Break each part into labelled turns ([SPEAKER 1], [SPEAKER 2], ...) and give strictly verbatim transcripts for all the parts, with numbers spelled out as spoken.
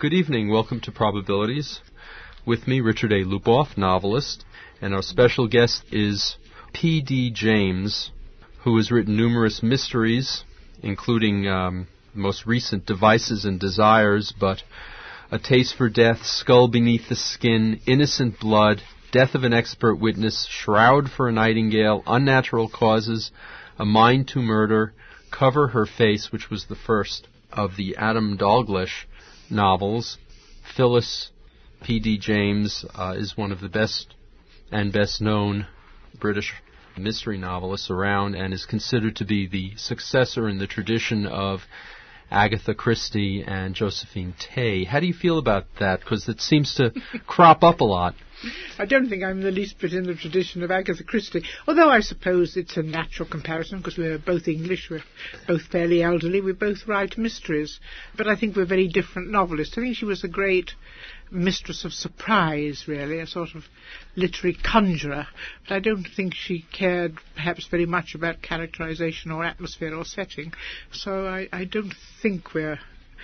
[SPEAKER 1] Good evening. Welcome to Probabilities. With me, Richard A. Lupoff, novelist, and our special guest is P D James, who has written numerous mysteries, including um, the most recent Devices and Desires, but A Taste for Death, Skull Beneath the Skin, Innocent Blood, Death of an Expert Witness, Shroud for a Nightingale, Unnatural Causes, A Mind to Murder, Cover Her Face, which was the first of the Adam Dalglish novels. Phyllis P D James uh, is one of the best and best-known British mystery novelists around and is considered to be the successor in the tradition of Agatha Christie and Josephine Tey. How do you feel about that? Because it seems to crop up a lot.
[SPEAKER 2] I don't think I'm the least bit in the tradition of Agatha Christie, although I suppose it's a natural comparison because we're both English, we're both fairly elderly, we both write mysteries. But I think we're very different novelists. I think she was a great mistress of surprise, really, a sort of literary conjurer. But I don't think she cared perhaps very much about characterization or atmosphere or setting. So I, I don't think we're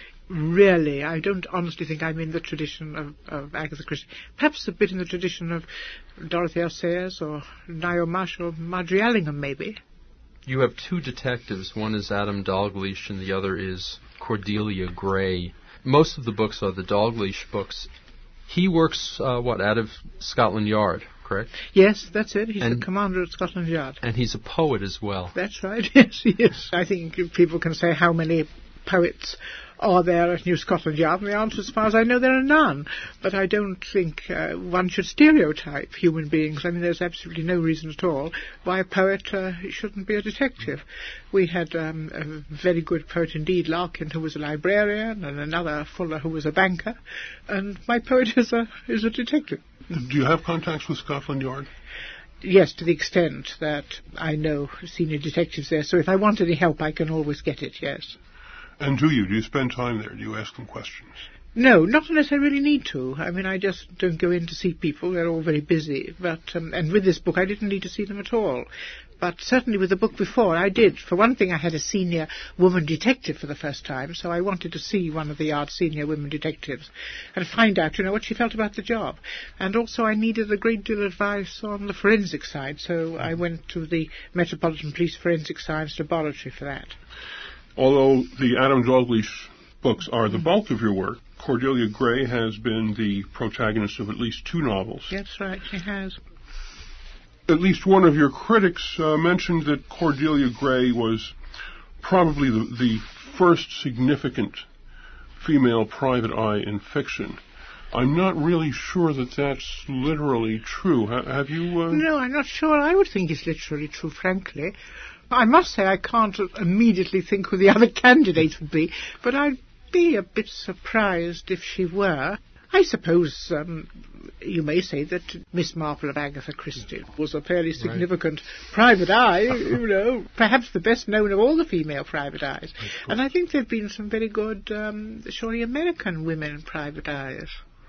[SPEAKER 2] Really, I don't honestly think I'm in the tradition of, of Agatha Christie. Perhaps a bit in the tradition of Dorothy L. Sayers or Niall Marsh or Marjorie Allingham, maybe.
[SPEAKER 1] You have two detectives. One is Adam Dalglish and the other is Cordelia Gray. Most of the books are the Dalglish books. He works, uh, what, out of Scotland Yard, correct?
[SPEAKER 2] Yes, that's it. He's
[SPEAKER 1] and,
[SPEAKER 2] the commander at Scotland Yard.
[SPEAKER 1] And he's a poet as well.
[SPEAKER 2] That's right, yes, he is. I think people can say how many poets are there at New Scotland Yard, and the answer, as far as I know, there are none. But I don't think uh, one should stereotype human beings. I mean, there's absolutely no reason at all why a poet uh, shouldn't be a detective. We had um, a very good poet indeed, Larkin, who was a librarian, and another Fuller, who was a banker, and my poet is a is a detective.
[SPEAKER 3] Do you have contacts with Scotland Yard?
[SPEAKER 2] Yes, to the extent that I know senior detectives there, so if I want any help, I can always get it, yes.
[SPEAKER 3] And do you? Do you spend time there? Do you ask them questions?
[SPEAKER 2] No, not unless I really need to. I mean, I just don't go in to see people. They're all very busy. But um, and with this book, I didn't need to see them at all. But certainly with the book before, I did. For one thing, I had a senior woman detective for the first time, so I wanted to see one of the Yard's senior women detectives and find out, you know, what she felt about the job. And also I needed a great deal of advice on the forensic side, so I went to the Metropolitan Police Forensic Science Laboratory for that.
[SPEAKER 3] Although the Adam Dalglish books are the bulk of your work, Cordelia Gray has been the protagonist of at least two novels.
[SPEAKER 2] That's right, she has.
[SPEAKER 3] At least one of your critics uh, mentioned that Cordelia Gray was probably the, the first significant female private eye in fiction. I'm not really sure that that's literally true. Ha- have you... Uh...
[SPEAKER 2] No, I'm not sure. I would think it's literally true, frankly. I must say I can't immediately think who the other candidates would be, but I'd be a bit surprised if she were. I suppose um, you may say that Miss Marple of Agatha Christie was a fairly significant right. private eye, you know, perhaps the best known of all the female private eyes. And I think there have been some very good, um, surely American women private eyes.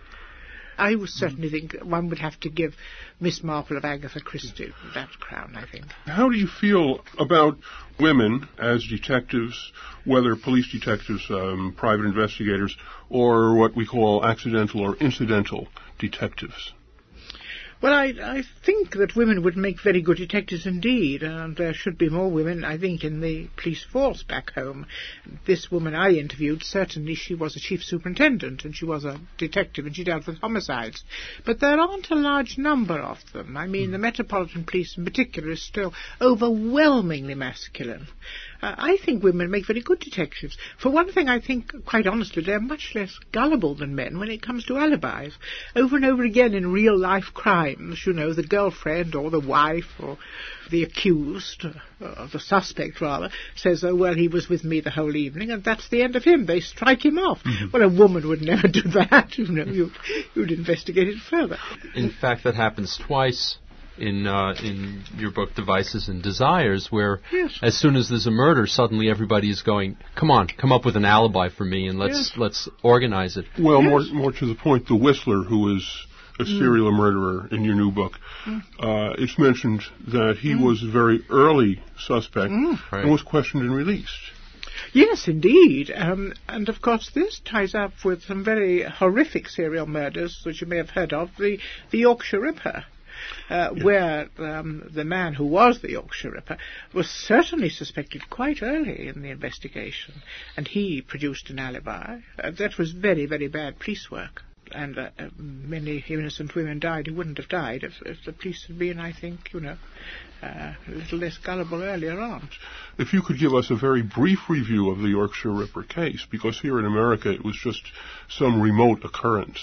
[SPEAKER 2] I would certainly think one would have to give Miss Marple of Agatha Christie that crown, I think.
[SPEAKER 3] How do you feel about women as detectives, whether police detectives, um, private investigators, or what we call accidental or incidental detectives?
[SPEAKER 2] Well, I, I think that women would make very good detectives indeed, and there should be more women, I think, in the police force back home. This woman I interviewed, certainly she was a chief superintendent, and she was a detective, and she dealt with homicides. But there aren't a large number of them. I mean, the Metropolitan Police in particular is still overwhelmingly masculine. Uh, I think women make very good detectives. For one thing, I think, quite honestly, they're much less gullible than men when it comes to alibis. Over and over again in real-life crimes, you know, the girlfriend or the wife or the accused, or the suspect rather, says, oh, well, he was with me the whole evening, and that's the end of him. They strike him off. Mm-hmm. Well, a woman would never do that, you know. You'd, you'd investigate it further.
[SPEAKER 1] In fact, that happens twice in uh, in your book Devices and Desires, where
[SPEAKER 2] yes.
[SPEAKER 1] as soon as there's a murder, suddenly everybody is going, come on, come up with an alibi for me and let's
[SPEAKER 2] yes.
[SPEAKER 1] let's organize it.
[SPEAKER 3] Well,
[SPEAKER 2] yes.
[SPEAKER 3] more more to the point, the Whistler, who is a serial mm. murderer in your new book, mm. uh, it's mentioned that he mm. was a very early suspect
[SPEAKER 2] mm.
[SPEAKER 3] and was questioned and released.
[SPEAKER 2] Yes, indeed. Um, and of course this ties up with some very horrific serial murders that you may have heard of, the, the Yorkshire Ripper. Uh, yeah. Where um, the man who was the Yorkshire Ripper was certainly suspected quite early in the investigation, and he produced an alibi. Uh, that was very, very bad police work, and uh, uh, many innocent women died who wouldn't have died if, if the police had been, I think, you know, uh, a little less gullible earlier on.
[SPEAKER 3] If you could give us a very brief review of the Yorkshire Ripper case, because here in America it was just some remote occurrence.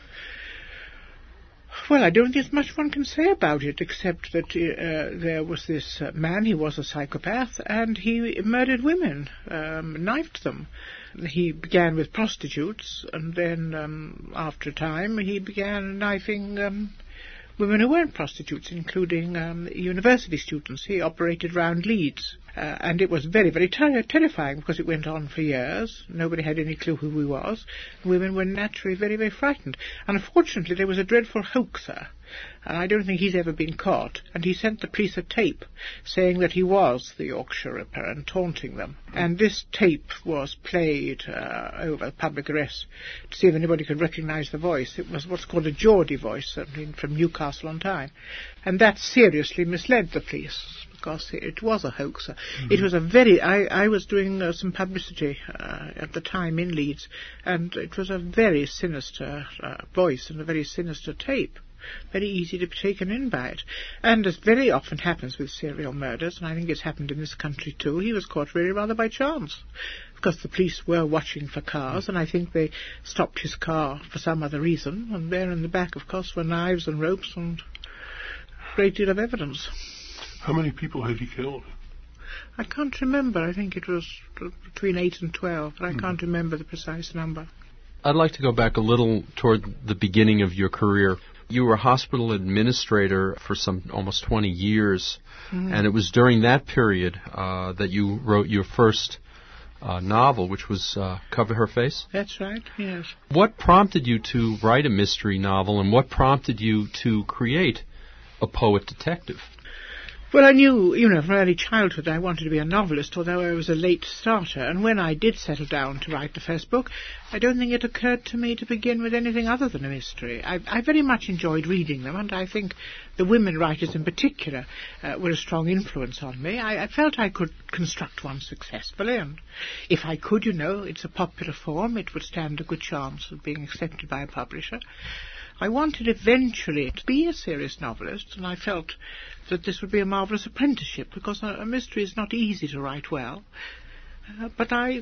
[SPEAKER 2] Well, I don't think there's much one can say about it, except that uh, there was this uh, man, he was a psychopath, and he murdered women, um, knifed them. He began with prostitutes, and then, um, after a time, he began knifing um, women who weren't prostitutes, including um, university students. He operated round Leeds. Uh, and it was very, very ter- terrifying because it went on for years. Nobody had any clue who he was. Women were naturally very, very frightened. And unfortunately, there was a dreadful hoaxer, and I don't think he's ever been caught. And he sent the police a tape saying that he was the Yorkshire Ripper and taunting them. And this tape was played uh, over public arrest to see if anybody could recognise the voice. It was what's called a Geordie voice, certainly from Newcastle on Tyne. And that seriously misled the police, because it was a hoaxer. Mm-hmm. It was a very... I, I was doing uh, some publicity uh, at the time in Leeds, and it was a very sinister uh, voice and a very sinister tape. Very easy to be taken in by it. And as very often happens with serial murders, and I think it's happened in this country too, he was caught really rather by chance, because the police were watching for cars, and I think they stopped his car for some other reason, and there in the back, of course, were knives and ropes and a great deal of evidence.
[SPEAKER 3] How many people had he killed?
[SPEAKER 2] I can't remember. I think it was between eight and twelve, but I mm. can't remember the precise number.
[SPEAKER 1] I'd like to go back a little toward the beginning of your career. You were a hospital administrator for some almost twenty years, mm. and it was during that period uh, that you wrote your first uh, novel, which was uh, Cover Her Face?
[SPEAKER 2] That's right, yes.
[SPEAKER 1] What prompted you to write a mystery novel, and what prompted you to create a poet detective?
[SPEAKER 2] Well, I knew, you know, from early childhood I wanted to be a novelist, although I was a late starter. And when I did settle down to write the first book, I don't think it occurred to me to begin with anything other than a mystery. I, I very much enjoyed reading them, and I think the women writers in particular uh, were a strong influence on me. I, I felt I could construct one successfully, and if I could, you know, it's a popular form, it would stand a good chance of being accepted by a publisher. I wanted eventually to be a serious novelist, and I felt that this would be a marvellous apprenticeship, because a, a mystery is not easy to write well. Uh, but I,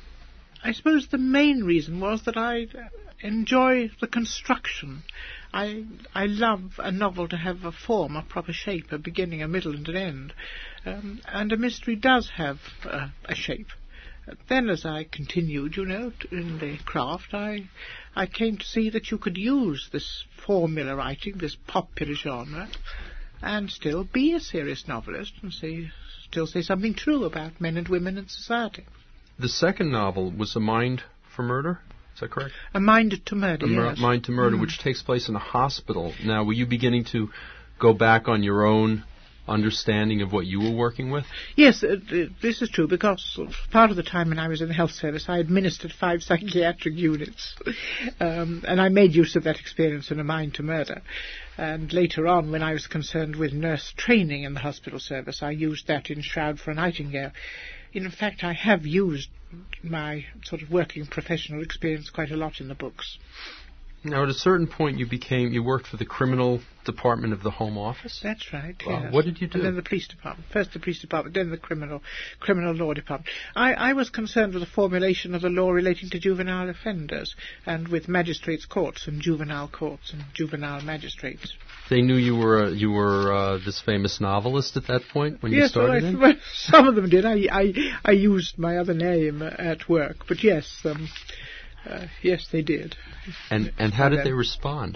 [SPEAKER 2] I suppose the main reason was that I enjoy the construction. I, I love a novel to have a form, a proper shape, a beginning, a middle, and an end. Um, and a mystery does have uh, a shape. Then as I continued, you know, in the craft, I I came to see that you could use this formula writing, this popular genre, and still be a serious novelist and say, still say something true about men and women in society.
[SPEAKER 1] The second novel was A Mind for Murder? Is that correct?
[SPEAKER 2] A Mind to Murder,
[SPEAKER 1] A
[SPEAKER 2] yes.
[SPEAKER 1] Mind to Murder, mm. which takes place in a hospital. Now, were you beginning to go back on your own understanding of what you were working with?
[SPEAKER 2] Yes, uh, this is true, because part of the time when I was in the health service I administered five psychiatric units, um, and I made use of that experience in A Mind to Murder. And later on, when I was concerned with nurse training in the hospital service, I used that in Shroud for a Nightingale. In fact, I have used my sort of working professional experience quite a lot in the books.
[SPEAKER 1] Now, at a certain point, you became, you worked for the criminal department of the Home Office?
[SPEAKER 2] That's right,
[SPEAKER 1] wow.
[SPEAKER 2] yes.
[SPEAKER 1] What did you do?
[SPEAKER 2] And then the police department. First the police department, then the criminal criminal law department. I, I was concerned with the formulation of the law relating to juvenile offenders, and with magistrates' courts and juvenile courts and juvenile magistrates.
[SPEAKER 1] They knew you were uh, you were uh, this famous novelist at that point when
[SPEAKER 2] yes,
[SPEAKER 1] you started?
[SPEAKER 2] Yes, well, well, some of them did. I, I, I used my other name uh, at work, but yes... Um, Uh, yes, they did.
[SPEAKER 1] And and how did they respond?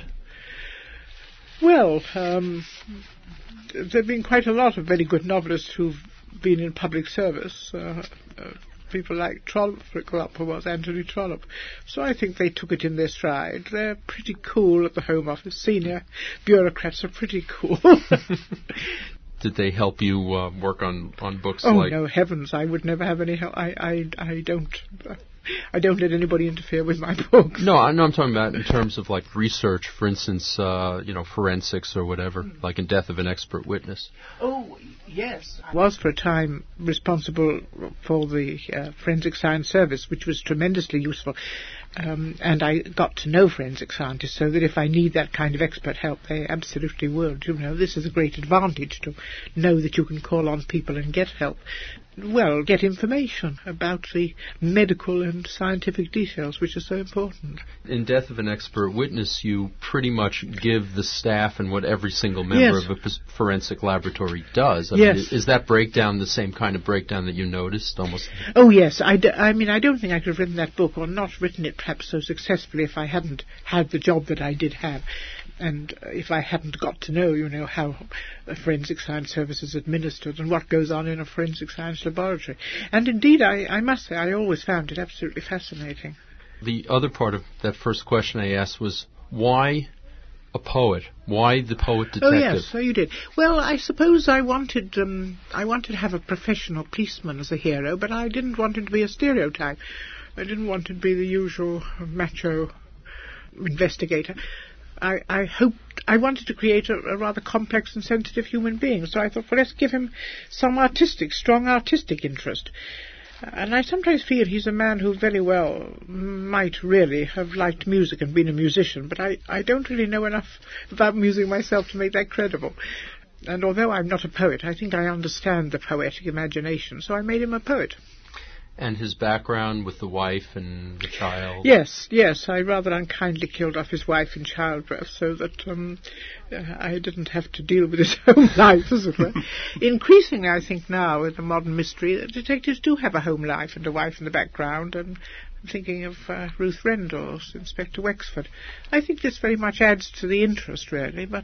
[SPEAKER 2] Well, um, there have been quite a lot of very good novelists who've been in public service. Uh, uh, people like Trollope, for example, was Anthony Trollope. So I think they took it in their stride. They're pretty cool at the Home Office. Senior bureaucrats are pretty cool.
[SPEAKER 1] Did they help you uh, work on, on books
[SPEAKER 2] oh,
[SPEAKER 1] like...
[SPEAKER 2] Oh, no, heavens, I would never have any help. I, I, I don't... Uh, I don't let anybody interfere with my books.
[SPEAKER 1] No, I know I'm talking about in terms of like research, for instance, uh, you know, forensics or whatever, mm. like in Death of an Expert Witness.
[SPEAKER 2] Oh, yes. I was for a time responsible for the uh, Forensic Science Service, which was tremendously useful. Um, and I got to know forensic scientists so that if I need that kind of expert help, they absolutely would. You know, this is a great advantage to know that you can call on people and get help. Well, get information about the medical and scientific details, which are so important.
[SPEAKER 1] In Death of an Expert Witness, you pretty much give the staff and what every single member
[SPEAKER 2] yes.
[SPEAKER 1] of a forensic laboratory does. I
[SPEAKER 2] yes.
[SPEAKER 1] mean, is that breakdown the same kind of breakdown that you noticed? Almost.
[SPEAKER 2] Oh, yes. I, d- I mean, I don't think I could have written that book, or not written it perhaps so successfully, if I hadn't had the job that I did have. And if I hadn't got to know, you know, how a forensic science service is administered and what goes on in a forensic science laboratory. And indeed, I, I must say, I always found it absolutely fascinating.
[SPEAKER 1] The other part of that first question I asked was, why a poet? Why the poet detective?
[SPEAKER 2] Oh, yes, so you did. Well, I suppose I wanted, um, I wanted to have a professional policeman as a hero, but I didn't want him to be a stereotype. I didn't want him to be the usual macho investigator. I, I hoped, I wanted to create a, a rather complex and sensitive human being, so I thought, well, let's give him some artistic, strong artistic interest. And I sometimes feel he's a man who very well might really have liked music and been a musician, but I, I don't really know enough about music myself to make that credible. And although I'm not a poet, I think I understand the poetic imagination, so I made him a poet.
[SPEAKER 1] And his background with the wife and the child?
[SPEAKER 2] Yes, yes. I rather unkindly killed off his wife in childbirth so that um, uh, I didn't have to deal with his home life, as it were. Increasingly, I think now, in the modern mystery, that detectives do have a home life and a wife in the background, and I'm thinking of uh, Ruth Rendell's Inspector Wexford. I think this very much adds to the interest, really, but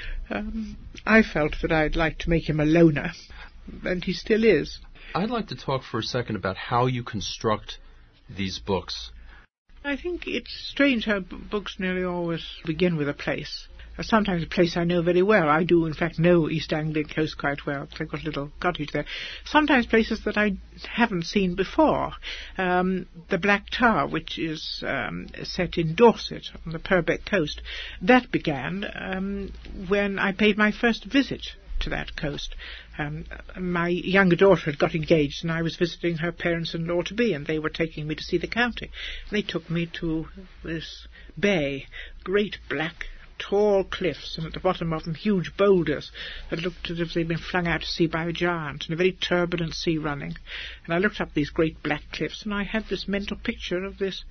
[SPEAKER 2] um, I felt that I'd like to make him a loner, and he still is.
[SPEAKER 1] I'd like to talk for a second about how you construct these books.
[SPEAKER 2] I think it's strange how b- books nearly always begin with a place. Uh, sometimes a place I know very well. I do, in fact, know East Anglian Coast quite well, because I've got a little cottage there. Sometimes places that I haven't seen before. Um, the Black Tower, which is um, set in Dorset, on the Purbeck coast, that began um, when I paid my first visit to that coast. Um, my younger daughter had got engaged, and I was visiting her parents-in-law to be, and they were taking me to see the county. And they took me to this bay, great black, tall cliffs, and at the bottom of them huge boulders that looked as if they'd been flung out to sea by a giant, and a very turbulent sea running. And I looked up these great black cliffs, and I had this mental picture of this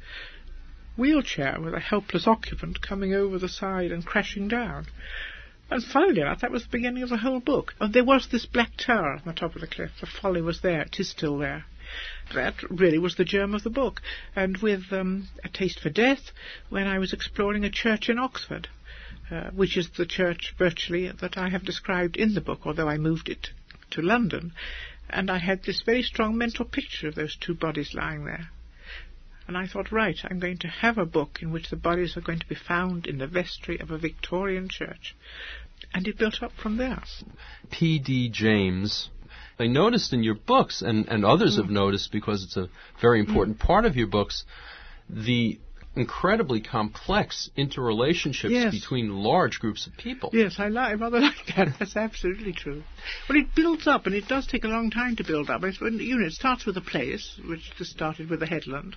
[SPEAKER 2] wheelchair with a helpless occupant coming over the side and crashing down. And funnily enough, that was the beginning of the whole book. Oh, there was this black tower on the top of the cliff. The folly was there. It is still there. That really was the germ of the book. And with um, A Taste for Death, when I was exploring a church in Oxford, uh, which is the church virtually that I have described in the book, although I moved it to London. And I had this very strong mental picture of those two bodies lying there. And I thought, right, I'm going to have a book in which the bodies are going to be found in the vestry of a Victorian church. And it built up from there. P
[SPEAKER 1] D James, I noticed in your books, and, and others mm. have noticed because it's a very important mm. part of your books, the incredibly complex interrelationships
[SPEAKER 2] yes.
[SPEAKER 1] between large groups of people.
[SPEAKER 2] Yes, I, li- I rather like that. That's absolutely true. Well, it builds up, and it does take a long time to build up. It's when, you know, it starts with a place, which just started with the headland.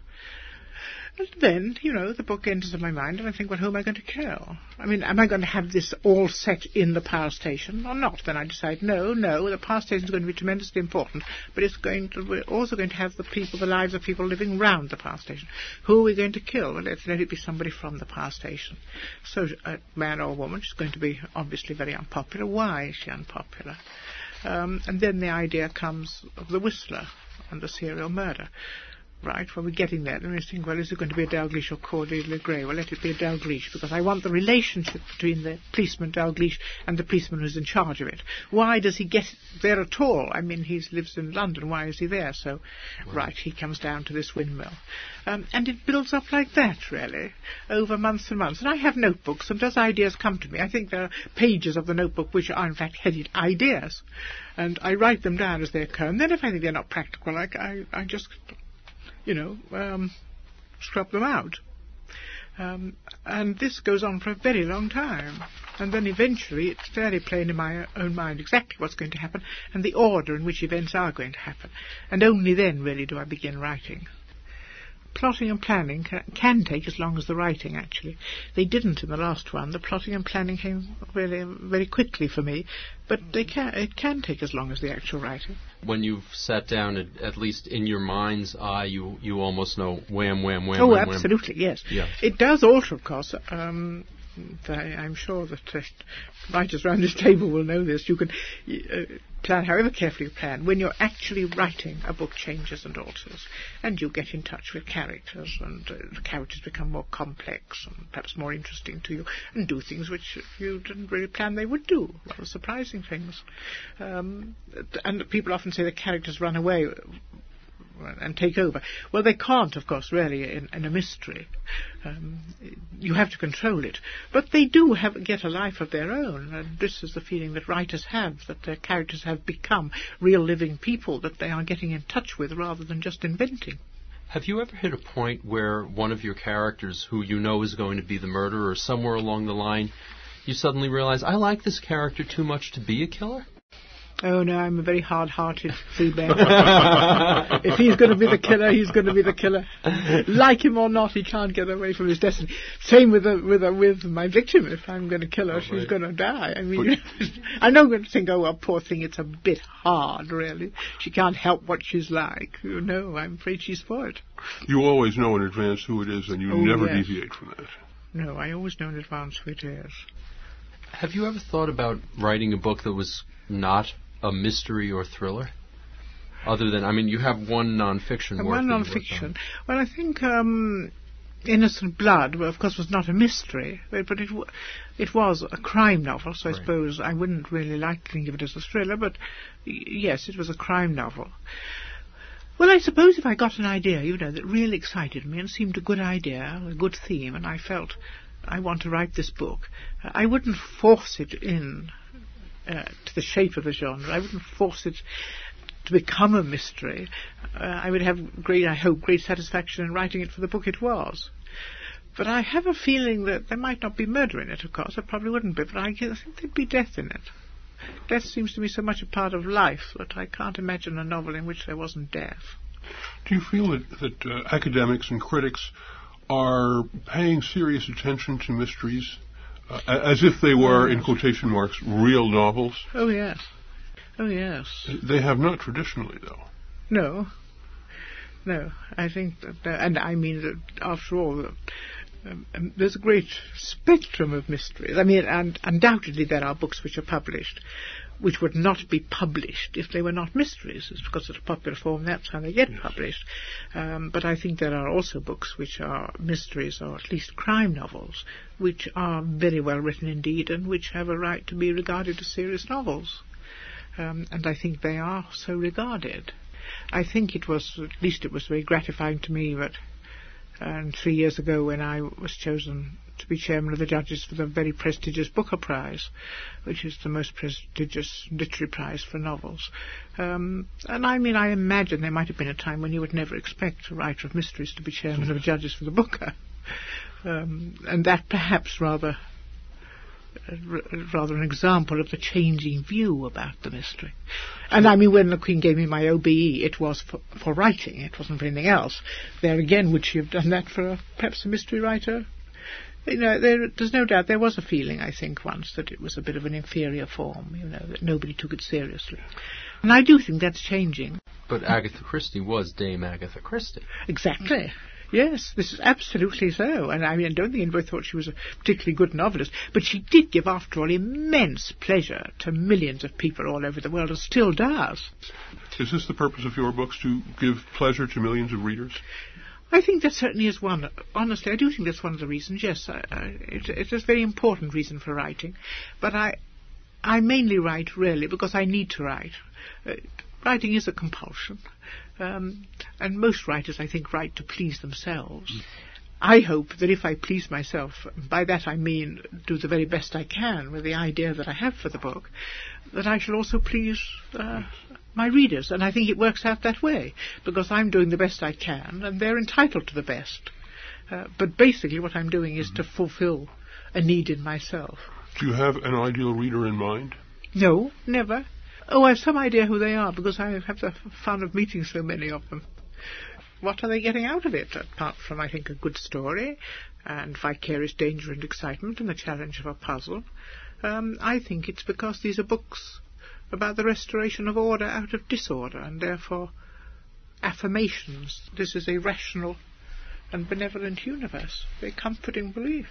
[SPEAKER 2] And then, you know, the book enters in my mind, and I think, well, who am I going to kill? I mean, am I going to have this all set in the power station or not? Then I decide, no, no, the power station is going to be tremendously important, but it's going to, we're also going to have the people, the lives of people living round the power station. Who are we going to kill? Well, let's let it be somebody from the power station. So, a man or a woman is going to be obviously very unpopular. Why is she unpopular? Um, and then the idea comes of the Whistler and the serial murder. right, well, we're getting there. And we think, well, is it going to be a Dalgleish or Cordelia Gray? Well, let it be a Dalgleish, because I want the relationship between the policeman Dalgleish and the policeman who's in charge of it. Why does he get there at all? I mean, he lives in London. Why is he there? So, wow. Right, he comes down to this windmill. Um, and it builds up like that, really, over months and months. And I have notebooks, and as ideas come to me, I think there are pages of the notebook which are, in fact, headed ideas. And I write them down as they occur. And then if I think they're not practical, I, I, I just... you know, um, scrub them out. Um, and this goes on for a very long time. And then eventually it's fairly plain in my own mind exactly what's going to happen and the order in which events are going to happen. And only then, really, do I begin writing. Plotting and planning can, can take as long as the writing, actually. They didn't in the last one. The plotting and planning came really very quickly for me, but they can, it can take as long as the actual writing.
[SPEAKER 1] When you've sat down, at, at least in your mind's eye, you, you almost know wham, wham, wham,
[SPEAKER 2] oh,
[SPEAKER 1] wham,
[SPEAKER 2] absolutely,
[SPEAKER 1] wham.
[SPEAKER 2] yes.
[SPEAKER 1] Yeah.
[SPEAKER 2] It does alter, of course. Um, I, I'm sure that uh, writers around this table will know this. You can uh, plan however carefully you plan. When you're actually writing, a book changes and alters, and you get in touch with characters, and uh, the characters become more complex and perhaps more interesting to you, and do things which you didn't really plan they would do, rather surprising things. Um, and people often say the characters run away and take over. Well, they can't, of course, really, in, in a mystery. Um, you have to control it. But they do have get a life of their own, and this is the feeling that writers have, that their characters have become real living people that they are getting in touch with rather than just inventing.
[SPEAKER 1] Have you ever hit a point where one of your characters, who you know is going to be the murderer, somewhere along the line, you suddenly realize, I like this character too much to be a killer?
[SPEAKER 2] Oh, no, I'm a very hard-hearted female. If he's going to be the killer, he's going to be the killer. Like him or not, he can't get away from his destiny. Same with a, with a, with my victim. If I'm going to kill her, oh, she's right. going to die. I mean, I'm not going to think, oh, well, poor thing, it's a bit hard, really. She can't help what she's like. You know, I'm afraid she's spoiled.
[SPEAKER 3] You always know in advance who it is, and you
[SPEAKER 2] oh,
[SPEAKER 3] never
[SPEAKER 2] yes.
[SPEAKER 3] deviate from that.
[SPEAKER 2] No, I always know in advance who it is.
[SPEAKER 1] Have you ever thought about writing a book that was not a mystery or thriller? Other than, I mean, you have one non-fiction
[SPEAKER 2] uh,
[SPEAKER 1] work.
[SPEAKER 2] One non-fiction. Well, I think um, Innocent Blood, well, of course, was not a mystery, but it w- it was a crime novel, so I right. suppose I wouldn't really like to think of it as a thriller, but y- yes, it was a crime novel. Well, I suppose if I got an idea, you know, that really excited me and seemed a good idea, a good theme, and I felt I want to write this book, uh, I wouldn't force it in Uh, to the shape of the genre. I wouldn't force it to become a mystery. Uh, I would have great, I hope, great satisfaction in writing it for the book it was. But I have a feeling that there might not be murder in it, of course. There probably wouldn't be, but I think there'd be death in it. Death seems to me so much a part of life that I can't imagine a novel in which there wasn't death.
[SPEAKER 3] Do you feel that, that uh, academics and critics are paying serious attention to mysteries? Uh, as if they were, in quotation marks, real novels?
[SPEAKER 2] Oh, yes. Oh, yes.
[SPEAKER 3] They have not traditionally, though.
[SPEAKER 2] No. No. I think that, uh, and I mean that, after all, um, um, there's a great spectrum of mysteries. I mean, and undoubtedly there are books which are published which would not be published if they were not mysteries. It's because of the popular form, that's how they get yes. published. Um, but I think there are also books which are mysteries, or at least crime novels, which are very well written indeed, and which have a right to be regarded as serious novels. Um, and I think they are so regarded. I think it was, at least it was very gratifying to me that um, three years ago when I was chosen to be chairman of the judges for the very prestigious Booker Prize, which is the most prestigious literary prize for novels. Um, and I mean, I imagine there might have been a time when you would never expect a writer of mysteries to be chairman of the judges for the Booker. Um, and that perhaps rather uh, r- rather an example of the changing view about the mystery. And I mean, when the Queen gave me my O B E, it was for, for writing, it wasn't for anything else. There again, would she have done that for a, perhaps a mystery writer? You know, there, there's no doubt there was a feeling, I think, once that it was a bit of an inferior form, you know, that nobody took it seriously. And I do think that's changing.
[SPEAKER 1] But Agatha Christie was Dame Agatha Christie.
[SPEAKER 2] Exactly. Yes, this is absolutely so. And I mean, I don't think anybody thought she was a particularly good novelist, but she did give, after all, immense pleasure to millions of people all over the world, and still does.
[SPEAKER 3] Is this the purpose of your books, to give pleasure to millions of readers?
[SPEAKER 2] I think that certainly is one. Honestly, I do think that's one of the reasons, yes. I, I, it, it's a very important reason for writing. But I, I mainly write, really, because I need to write. Uh, writing is a compulsion. Um, and most writers, I think, write to please themselves. Mm. I hope that if I please myself, by that I mean do the very best I can with the idea that I have for the book, that I shall also please uh, my readers. And I think it works out that way, because I'm doing the best I can, and they're entitled to the best. Uh, but basically what I'm doing is to fulfill a need in myself.
[SPEAKER 3] Do you have an ideal reader in mind?
[SPEAKER 2] No, never. Oh, I have some idea who they are, because I have the fun of meeting so many of them. What are they getting out of it, apart from, I think, a good story, and vicarious danger and excitement, and the challenge of a puzzle? Um, I think it's because these are books about the restoration of order out of disorder, and therefore affirmations. This is a rational and benevolent universe, a comforting belief.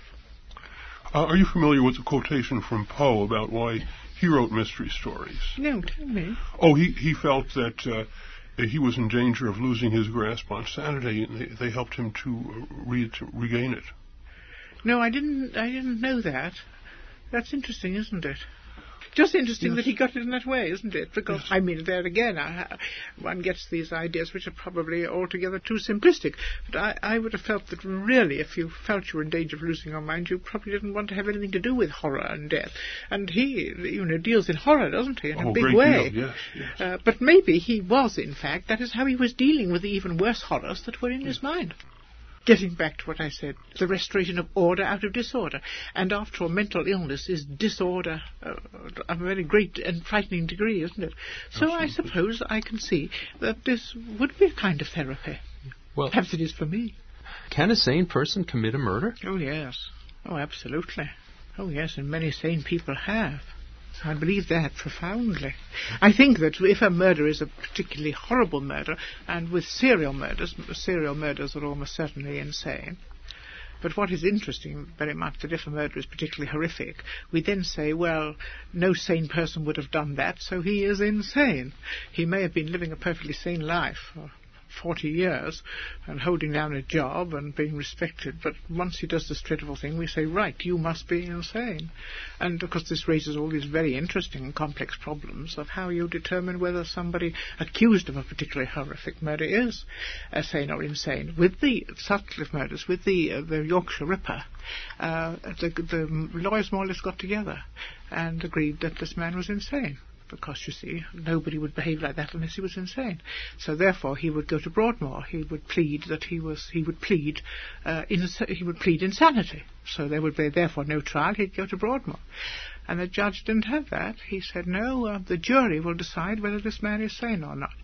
[SPEAKER 3] Uh, are you familiar with the quotation from Poe about why he wrote mystery stories?
[SPEAKER 2] No, tell me.
[SPEAKER 3] Oh, he, he felt that uh, he was in danger of losing his grasp on sanity, and they, they helped him to, re- to regain it.
[SPEAKER 2] No, I didn't. I didn't know that. That's interesting, isn't it? Just interesting yes. that he got it in that way, isn't it? Because, yes. I mean, there again, I, one gets these ideas which are probably altogether too simplistic. But I, I would have felt that really, if you felt you were in danger of losing your mind, you probably didn't want to have anything to do with horror and death. And he, you know, deals in horror, doesn't he, in
[SPEAKER 3] oh,
[SPEAKER 2] a big
[SPEAKER 3] great
[SPEAKER 2] way.
[SPEAKER 3] Deal. Yes, yes.
[SPEAKER 2] Uh, but maybe he was, in fact, that is how he was dealing with the even worse horrors that were in yes. his mind. Getting back to what I said, the restoration of order out of disorder. And after all, mental illness is disorder uh, of a very great and frightening degree, isn't it? So Absolutely. I suppose I can see that this would be a kind of therapy. Well, perhaps it is for me.
[SPEAKER 1] Can a sane person commit a murder?
[SPEAKER 2] Oh, yes. Oh, absolutely. Oh, yes, and many sane people have. I believe that profoundly. I think that if a murder is a particularly horrible murder, and with serial murders, serial murders are almost certainly insane. But what is interesting very much, that if a murder is particularly horrific, we then say, well, no sane person would have done that, so he is insane. He may have been living a perfectly sane life for forty years and holding down a job and being respected, but once he does this dreadful thing, we say, right, you must be insane. And of course this raises all these very interesting and complex problems of how you determine whether somebody accused of a particularly horrific murder is uh, sane or insane. With the Sutcliffe murders, with the uh, the Yorkshire Ripper, uh, the, the lawyers more or less got together and agreed that this man was insane. Because, you see, nobody would behave like that unless he was insane. So therefore he would go to Broadmoor. He would plead that he was, he would plead, uh, ins- he would plead insanity. So there would be therefore no trial. He'd go to Broadmoor. And the judge didn't have that. He said, no, uh, the jury will decide whether this man is sane or not.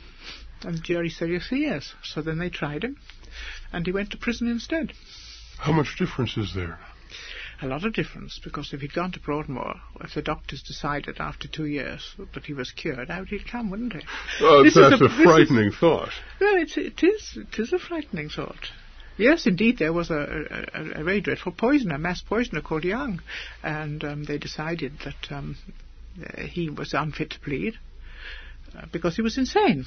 [SPEAKER 2] And the jury said, yes, he is. So then they tried him, and he went to prison instead.
[SPEAKER 3] How much difference is there?
[SPEAKER 2] A lot of difference, because if he'd gone to Broadmoor, if the doctors decided after two years that he was cured, out he'd come, wouldn't he?
[SPEAKER 3] Oh, that's a, a frightening is, thought.
[SPEAKER 2] Well, it's, it is. It is a frightening thought. Yes, indeed, there was a, a, a very dreadful poisoner, a mass poisoner called Young, and um, they decided that um, he was unfit to plead uh, because he was insane.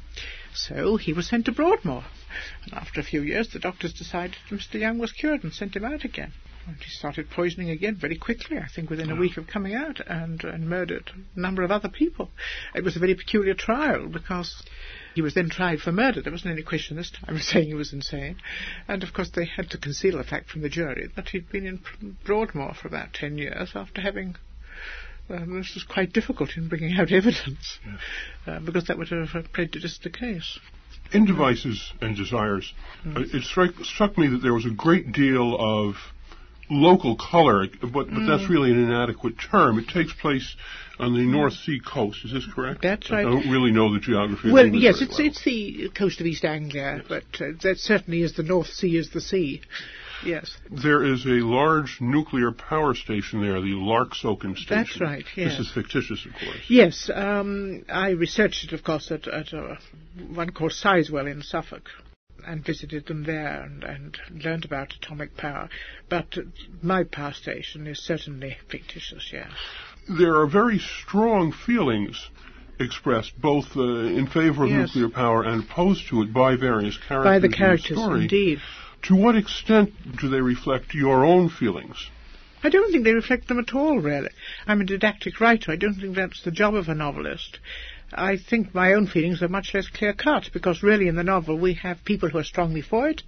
[SPEAKER 2] So he was sent to Broadmoor. And after a few years, the doctors decided that Mister Young was cured and sent him out again. And he started poisoning again very quickly, I think within a week of coming out, and, and murdered a number of other people. It was a very peculiar trial, because he was then tried for murder. There wasn't any question this time of saying he was insane. And of course they had to conceal the fact from the jury that he'd been in Broadmoor for about ten years after having... Um, this was quite difficult in bringing out evidence, yes. uh, because that would have prejudiced the case.
[SPEAKER 3] In Devices and Desires, mm. uh, it struck, struck me that there was a great deal of local color, but, but mm. that's really an inadequate term. It takes place on the North Sea coast. Is this correct?
[SPEAKER 2] That's right.
[SPEAKER 3] I don't really know the geography
[SPEAKER 2] well,
[SPEAKER 3] of England
[SPEAKER 2] yes,
[SPEAKER 3] very
[SPEAKER 2] it's
[SPEAKER 3] well.
[SPEAKER 2] it's the coast of East Anglia, yes. but uh, that certainly is the North Sea is the sea. Yes.
[SPEAKER 3] There is a large nuclear power station there, the Larksoken station.
[SPEAKER 2] That's right, yes.
[SPEAKER 3] This is fictitious, of course.
[SPEAKER 2] Yes. Um, I researched it, of course, at, at uh, one called Sizewell in Suffolk. and visited them there and, and learned about atomic power. But my power station is certainly fictitious, yes.
[SPEAKER 3] There are very strong feelings expressed both uh, in favor of
[SPEAKER 2] yes.
[SPEAKER 3] nuclear power and opposed to it by various characters.
[SPEAKER 2] By the characters,
[SPEAKER 3] in the story.
[SPEAKER 2] indeed.
[SPEAKER 3] To what extent do they reflect your own feelings?
[SPEAKER 2] I don't think they reflect them at all, really. I'm a didactic writer. I don't think that's the job of a novelist. I think my own feelings are much less clear-cut, because really in the novel we have people who are strongly for it.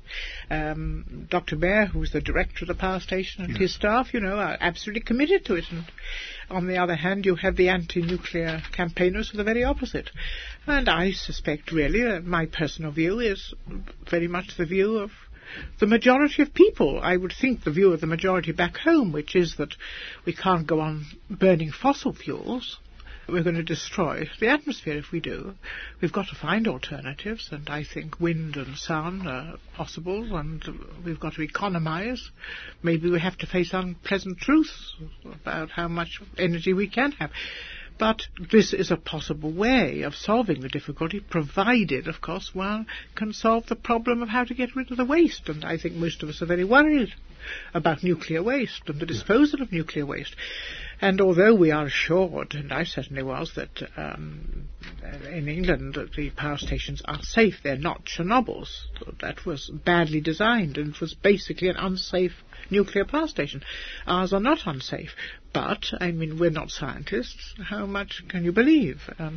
[SPEAKER 2] Um, Doctor Baer, who's the director of the power station, and yes. his staff, you know, are absolutely committed to it. And on the other hand, you have the anti-nuclear campaigners who are the very opposite. And I suspect, really, uh, my personal view is very much the view of the majority of people. I would think the view of the majority back home, which is that we can't go on burning fossil fuels. We're going to destroy the atmosphere if we do. We've got to find alternatives, and I think wind and sun are possible, and we've got to economize. Maybe we have to face unpleasant truths about how much energy we can have. But this is a possible way of solving the difficulty, provided, of course, one can solve the problem of how to get rid of the waste. And I think most of us are very worried about nuclear waste and the disposal of nuclear waste. And although we are assured, and I certainly was, that um, in England the power stations are safe, they're not Chernobyls. That was badly designed, and it was basically an unsafe nuclear power station. Ours are not unsafe. But, I mean, we're not scientists. How much can you believe? Um,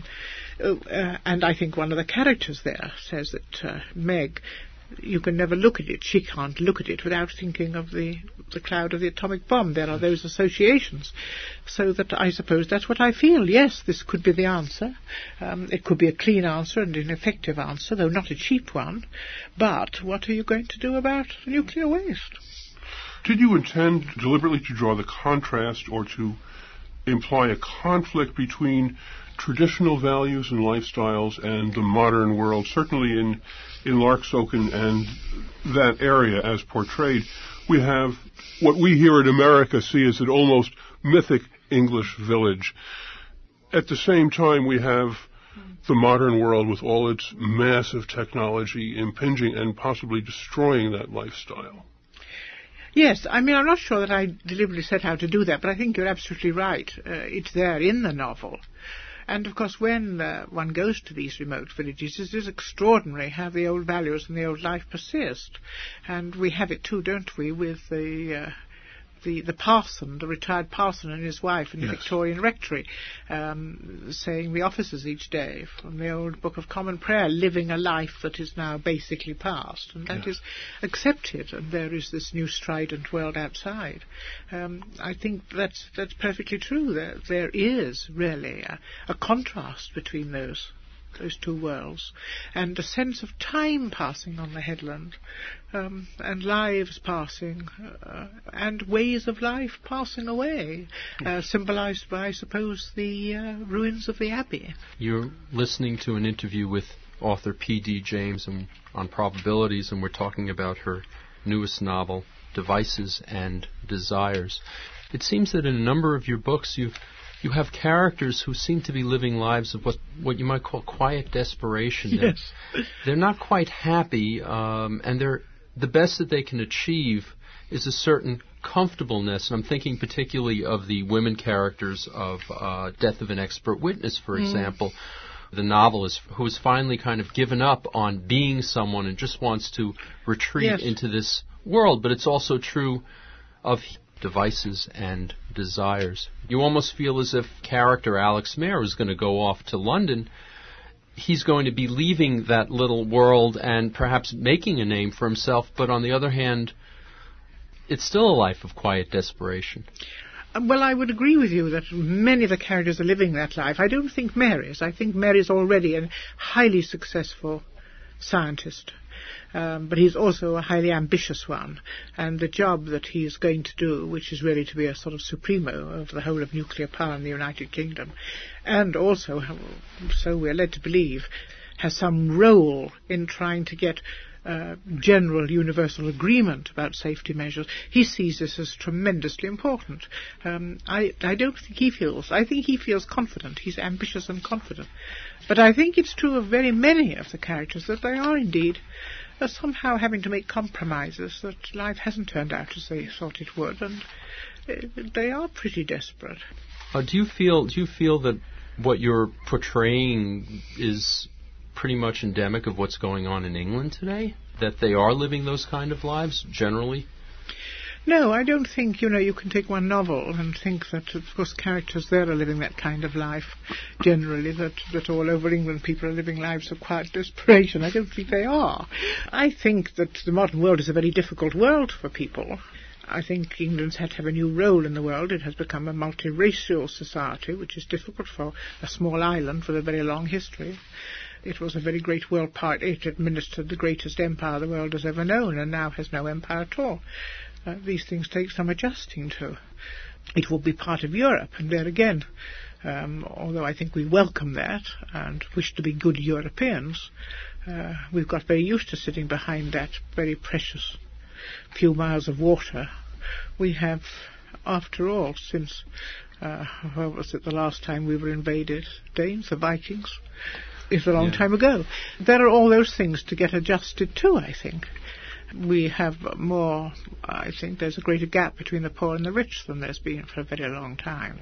[SPEAKER 2] uh, and I think one of the characters there says that uh, Meg, you can never look at it. She can't look at it without thinking of the, the cloud of the atomic bomb. There are those associations. So that I suppose that's what I feel. Yes, this could be the answer. Um, it could be a clean answer and an effective answer, though not a cheap one. But what are you going to do about nuclear waste?
[SPEAKER 3] Did you intend deliberately to draw the contrast or to imply a conflict between traditional values and lifestyles and the modern world? Certainly in, in Larksoken and that area as portrayed, we have what we here in America see as an almost mythic English village. At the same time, we have the modern world with all its massive technology impinging and possibly destroying that lifestyle.
[SPEAKER 2] Yes, I mean, I'm not sure that I deliberately set out to do that, but I think you're absolutely right. Uh, it's there in the novel. And, of course, when uh, one goes to these remote villages, it is extraordinary how the old values and the old life persist. And we have it, too, don't we, with the... Uh, The, the parson, the retired parson and his wife in the yes. Victorian rectory, um, saying the offices each day from the old Book of Common Prayer, living a life that is now basically past, and that yes. is accepted, and there is this new strident world outside. Um, I think that's that's perfectly true. There, there is really a, a contrast between those those two worlds, and a sense of time passing on the headland, um, and lives passing, uh, and ways of life passing away, uh, symbolized by, I suppose, the uh, ruins of the abbey.
[SPEAKER 1] You're listening to an interview with author P D James and, on probabilities, and we're talking about her newest novel, Devices and Desires. It seems that in a number of your books you've You have characters who seem to be living lives of what what you might call quiet desperation.
[SPEAKER 2] Yes.
[SPEAKER 1] They're, they're not quite happy, um, and they're the best that they can achieve is a certain comfortableness. And I'm thinking particularly of the women characters of uh, Death of an Expert Witness, for mm. example. The novelist who has finally kind of given up on being someone and just wants to retreat
[SPEAKER 2] yes. into
[SPEAKER 1] this world. But it's also true of Devices and Desires. You almost feel as if character Alex Mayer is going to go off to London. He's going to be leaving that little world and perhaps making a name for himself, but on the other hand, it's still a life of quiet desperation.
[SPEAKER 2] Well, I would agree with you that many of the characters are living that life. I don't think Mary is. I think Mary is already a highly successful scientist. Um, but he's also a highly ambitious one, and the job that he is going to do, which is really to be a sort of supremo of the whole of nuclear power in the United Kingdom, and also, so we're led to believe, has some role in trying to get uh, general universal agreement about safety measures. He sees this as tremendously important. Um, I, I don't think he feels, I think he feels confident. He's ambitious and confident. But I think it's true of very many of the characters that they are indeed are somehow having to make compromises, that life hasn't turned out as they thought it would, and uh, they are pretty desperate.
[SPEAKER 1] Uh, do you feel do you feel that what you're portraying is pretty much endemic of what's going on in England today? That they are living those kind of lives generally?
[SPEAKER 2] No, I don't think, you know, you can take one novel and think that, of course, characters there are living that kind of life generally, that, that all over England people are living lives of quiet desperation. I don't think they are. I think that the modern world is a very difficult world for people. I think England's had to have a new role in the world. It has become a multiracial society, which is difficult for a small island with a very long history. It was a very great world part. It administered the greatest empire the world has ever known, and now has no empire at all. Uh, these things take some adjusting to. It will be part of Europe, and there again, um, although I think we welcome that and wish to be good Europeans, uh, we've got very used to sitting behind that very precious few miles of water. We have, after all, since, uh, what was it, the last time we were invaded? Danes, the Vikings? It's a long yeah. time ago. There are all those things to get adjusted to, I think. We have more, I think there's a greater gap between the poor and the rich than there's been for a very long time.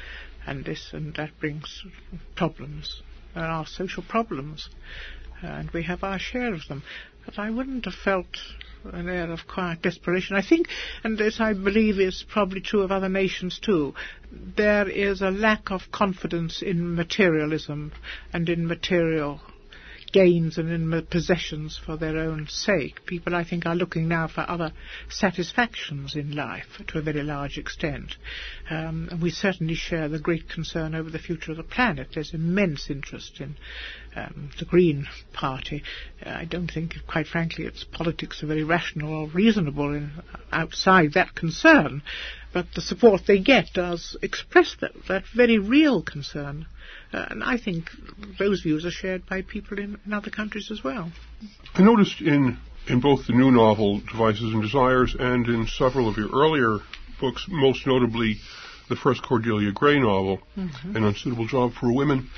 [SPEAKER 2] And this and that brings problems. There are social problems, and we have our share of them. But I wouldn't have felt an air of quiet desperation. I think, and this I believe is probably true of other nations too, there is a lack of confidence in materialism and in material gains and in possessions for their own sake. People, I think, are looking now for other satisfactions in life to a very large extent. Um, and we certainly share the great concern over the future of the planet. There's immense interest in um, the Green Party. Uh, I don't think, quite frankly, its politics are very rational or reasonable in, outside that concern. But the support they get does express that, that very real concern. Uh, and I think those views are shared by people in, in other countries as well.
[SPEAKER 3] I noticed in, in both the new novel, Devices and Desires, and in several of your earlier books, most notably the first Cordelia Gray novel, mm-hmm. An Unsuitable Job for Women,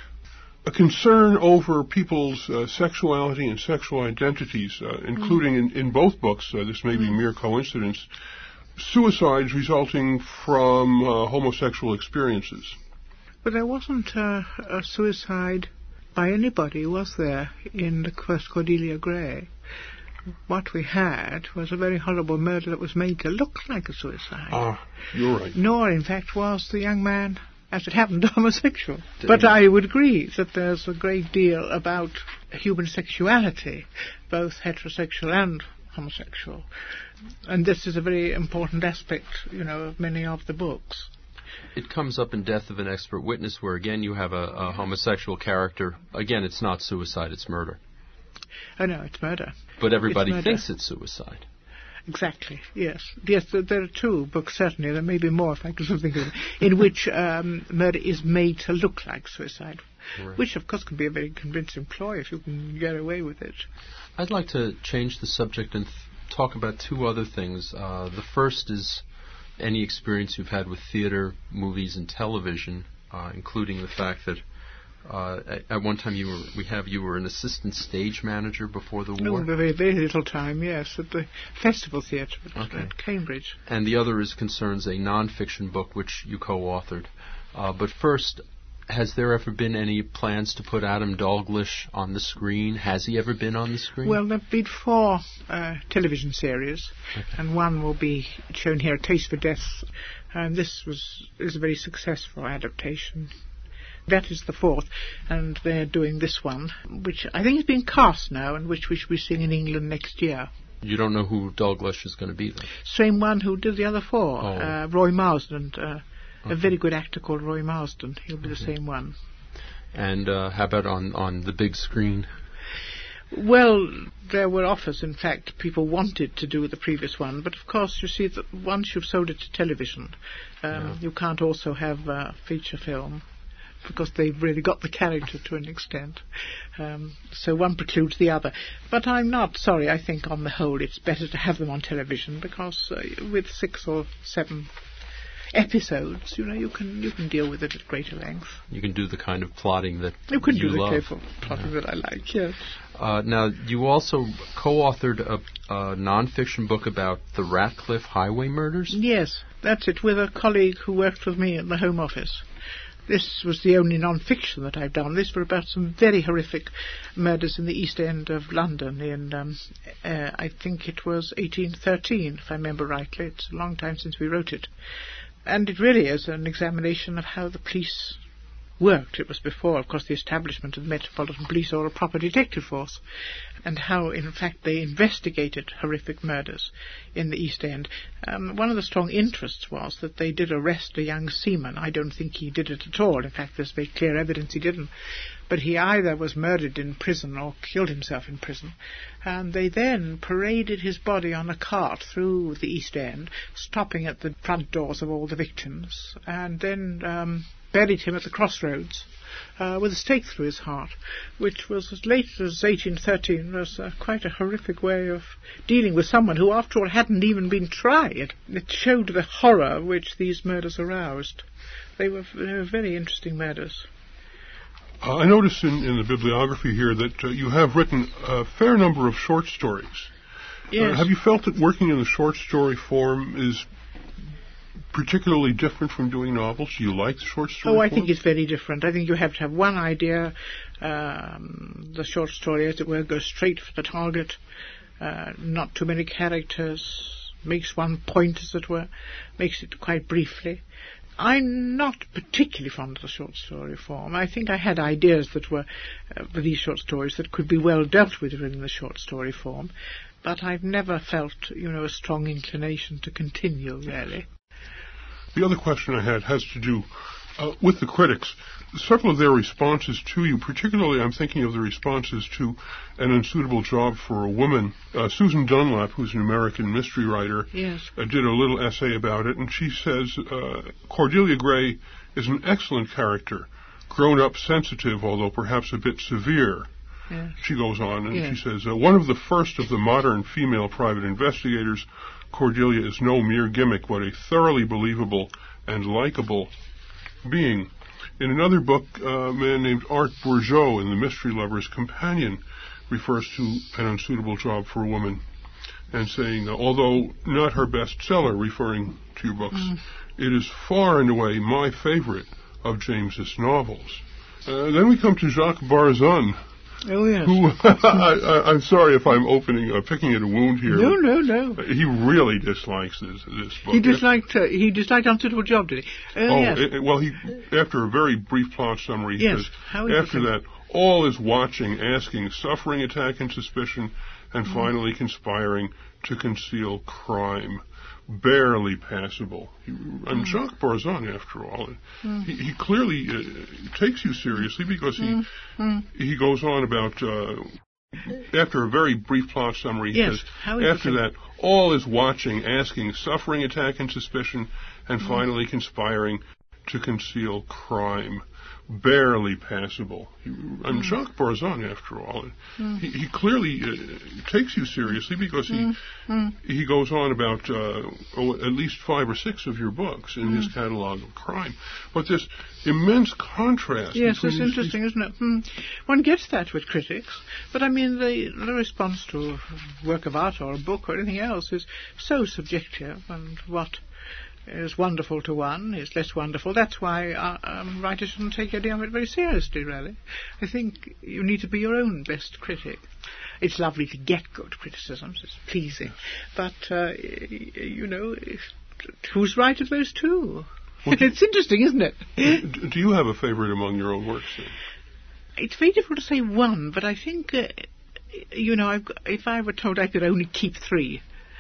[SPEAKER 3] a concern over people's uh, sexuality and sexual identities, uh, including mm-hmm. in, in both books, uh, this may be mm-hmm. mere coincidence, suicides resulting from uh, homosexual experiences.
[SPEAKER 2] But there wasn't uh, a suicide by anybody, was there, in the first Cordelia Gray? What we had was a very horrible murder that was made to look like a suicide.
[SPEAKER 3] Ah, you're right.
[SPEAKER 2] Nor, in fact, was the young man, as it happened, homosexual. Did but I would agree that there's a great deal about human sexuality, both heterosexual and homosexual. And this is a very important aspect, you know, of many of the books.
[SPEAKER 1] It comes up in Death of an Expert Witness, where again you have a, a homosexual character. Again, it's not suicide, it's murder.
[SPEAKER 2] Oh no, it's murder.
[SPEAKER 1] But everybody
[SPEAKER 2] it's
[SPEAKER 1] thinks it's suicide.
[SPEAKER 2] Exactly, yes. Yes, there, there are two books, certainly, there may be more if I could think of them, in which um, murder is made to look like suicide, right. Which of course can be a very convincing ploy if you can get away with it.
[SPEAKER 1] I'd like to change the subject and th- talk about two other things. Uh, the first is any experience you've had with theater, movies, and television, uh, including the fact that uh, at, at one time you were, we have you were an assistant stage manager before the war.
[SPEAKER 2] Oh, very, very little time, yes, at the Festival Theatre okay. at Cambridge.
[SPEAKER 1] And the other is concerns a non-fiction book which you co-authored. Uh, but first, has there ever been any plans to put Adam Dalglish on the screen? Has he ever been on the screen?
[SPEAKER 2] Well, there have been four uh, television series, okay. And one will be shown here, Taste for Death. And this was is a very successful adaptation. That is the fourth, and they're doing this one, which I think is being cast now, and which we should be seeing in England next year.
[SPEAKER 1] You don't know who Dalglish is going to be, then?
[SPEAKER 2] Same one who did the other four,
[SPEAKER 1] oh. uh,
[SPEAKER 2] Roy Marsden. Uh,
[SPEAKER 1] Okay.
[SPEAKER 2] A very good actor called Roy Marsden. He'll be
[SPEAKER 1] okay.
[SPEAKER 2] the same one.
[SPEAKER 1] And uh, how about on, on the big screen?
[SPEAKER 2] Well, there were offers. In fact, people wanted to do the previous one. But, of course, you see, that once you've sold it to television, um, yeah. you can't also have a feature film, because they've really got the character to an extent. Um, so one precludes the other. But I'm not sorry. I think, on the whole, it's better to have them on television, because uh, with six or seven episodes, you know, you can you can deal with it at greater length.
[SPEAKER 1] You can do the kind of plotting that
[SPEAKER 2] you can
[SPEAKER 1] you
[SPEAKER 2] do
[SPEAKER 1] love.
[SPEAKER 2] the careful plotting yeah. that I like. Yes.
[SPEAKER 1] Uh, now, you also co-authored a, a non-fiction book about the Ratcliffe Highway murders?
[SPEAKER 2] Yes, that's it, with a colleague who worked with me at the Home Office. This was the only non-fiction that I've done. This were about some very horrific murders in the East End of London in, um, uh, I think it was eighteen thirteen, if I remember rightly. It's a long time since we wrote it. And it really is an examination of how the police worked. It was before, of course, the establishment of the Metropolitan Police or a proper detective force, and how, in fact, they investigated horrific murders in the East End. Um, one of the strong interests was that they did arrest a young seaman. I don't think he did it at all. In fact, there's very clear evidence he didn't. But he either was murdered in prison or killed himself in prison. And they then paraded his body on a cart through the East End, stopping at the front doors of all the victims, and then um, buried him at the crossroads uh, with a stake through his heart, which was as late as eighteen thirteen, was uh, quite a horrific way of dealing with someone who, after all, hadn't even been tried. It showed the horror which these murders aroused. They were, they were very interesting murders.
[SPEAKER 3] Uh, I notice in, in the bibliography here that uh, you have written a fair number of short stories.
[SPEAKER 2] Yes.
[SPEAKER 3] Uh, have you felt that working in the short story form is particularly different from doing novels? Do you like the short story
[SPEAKER 2] Oh, I
[SPEAKER 3] form?
[SPEAKER 2] think it's very different. I think you have to have one idea. Um, the short story, as it were, goes straight for the target. Uh, not too many characters. Makes one point, as it were. Makes it quite briefly. I'm not particularly fond of the short story form. I think I had ideas that were, uh, for these short stories, that could be well dealt with in the short story form, but I've never felt, you know, a strong inclination to continue, really.
[SPEAKER 3] The other question I had has to do uh, with the critics. Several of their responses to you, particularly I'm thinking of the responses to An Unsuitable Job for a Woman. Uh, Susan Dunlap, who's an American mystery writer,
[SPEAKER 2] yes.
[SPEAKER 3] uh, did a little essay about it, and she says uh, Cordelia Gray is an excellent character, grown-up, sensitive, although perhaps a bit severe.
[SPEAKER 2] Yes.
[SPEAKER 3] She goes on, and
[SPEAKER 2] yes.
[SPEAKER 3] she says, uh, one of the first of the modern female private investigators, Cordelia is no mere gimmick, but a thoroughly believable and likable being. In another book, a man named Art Bourgeot in The Mystery Lover's Companion refers to An Unsuitable Job for a Woman and saying, although not her bestseller, referring to your books, mm. it is far and away my favorite of James's novels. Uh, then we come to Jacques Barzun.
[SPEAKER 2] Oh, yes.
[SPEAKER 3] Who, I, I, I'm sorry if I'm opening, uh, picking at a wound here.
[SPEAKER 2] No, no, no.
[SPEAKER 3] He really dislikes this, this book.
[SPEAKER 2] He disliked, uh, he disliked Unsuitable Job, did he? Uh,
[SPEAKER 3] oh,
[SPEAKER 2] yes.
[SPEAKER 3] it, well, he, after a very brief plot summary, he
[SPEAKER 2] yes.
[SPEAKER 3] says,
[SPEAKER 2] How
[SPEAKER 3] after that, all is watching, asking, suffering, attack, and suspicion, and mm. finally conspiring to conceal crime. Barely passable. He, I'm mm. Jacques Barzun, after all. Mm. He, he clearly uh, takes you seriously because he mm. Mm. he goes on about, uh, after a very brief plot summary, he
[SPEAKER 2] yes.
[SPEAKER 3] says,
[SPEAKER 2] How
[SPEAKER 3] after that, all is watching, asking, suffering, attack, and suspicion, and mm. finally conspiring to conceal crime. Barely passable. He, I'm mm. Jacques Barzun, after all. Mm. He, he clearly uh, takes you seriously because he mm. Mm. he goes on about uh, oh, at least five or six of your books in mm. his catalog of crime. But this immense contrast.
[SPEAKER 2] Yes, it's
[SPEAKER 3] these,
[SPEAKER 2] interesting,
[SPEAKER 3] these
[SPEAKER 2] isn't it? Hmm. One gets that with critics, but I mean the, the response to a work of art or a book or anything else is so subjective, and what is wonderful to one is less wonderful. That's why uh, um, writers shouldn't take any of it very seriously, really. I think you need to be your own best critic. It's lovely to get good criticisms, it's pleasing, but, uh, you know, if, who's right of those two? Well, it's interesting, isn't it?
[SPEAKER 3] Do you have a favourite among your own works, then?
[SPEAKER 2] It's very difficult to say one, but I think, uh, you know, I've got, if I were told I could only keep three,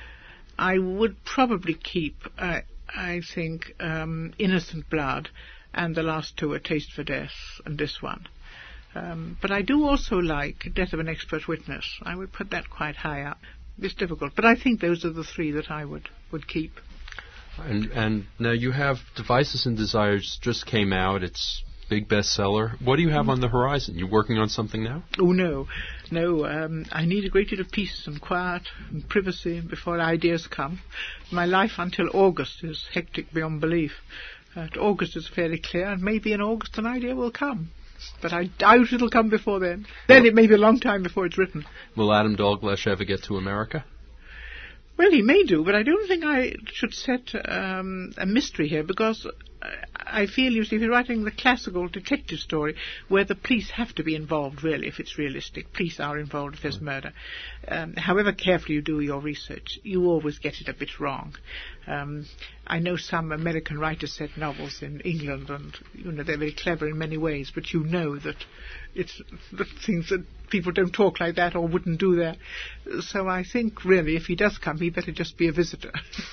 [SPEAKER 2] I would probably keep... Uh, I think, um, Innocent Blood, and the last two are Taste for Death, and this one. Um, but I do also like Death of an Expert Witness. I would put that quite high up. It's difficult, but I think those are the three that I would, would keep.
[SPEAKER 1] And, and now you have Devices and Desires just came out. It's big bestseller. What do you have mm. on the horizon? You working on something now?
[SPEAKER 2] Oh, no. No, um, I need a great deal of peace and quiet and privacy before ideas come. My life until August is hectic beyond belief. Uh, August is fairly clear, and maybe in August an idea will come. but I doubt it'll come before then. Then it may be a long time before it's written.
[SPEAKER 1] Will Adam Dalgleish ever get to America?
[SPEAKER 2] Well, he may do, but I don't think I should set um, a mystery here, because I feel, you see, if you're writing the classical detective story where the police have to be involved, really, if it's realistic, police are involved if there's murder. Um, however carefully you do your research, you always get it a bit wrong. Um, I know some American writers set novels in England, and you know they're very clever in many ways, but you know that it's the things that people don't talk like that or wouldn't do there. So I think, really, if he does come, he better just be a visitor.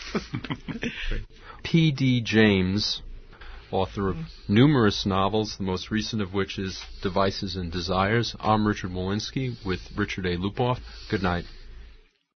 [SPEAKER 1] P D James, author of numerous novels, the most recent of which is Devices and Desires. I'm Richard Wolinski with Richard A. Lupoff. Good night.